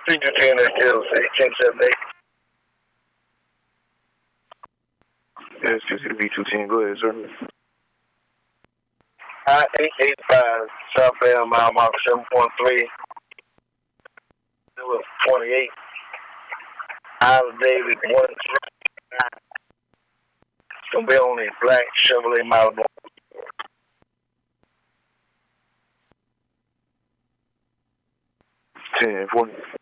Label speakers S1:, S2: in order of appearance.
S1: 310 still say 1078.
S2: Yes, V210. Go ahead, sir.
S1: I-885 southbound mile marker 7.3. 28. Isle of David 1. It's gonna be on a black Chevrolet Malibu.
S2: 1040.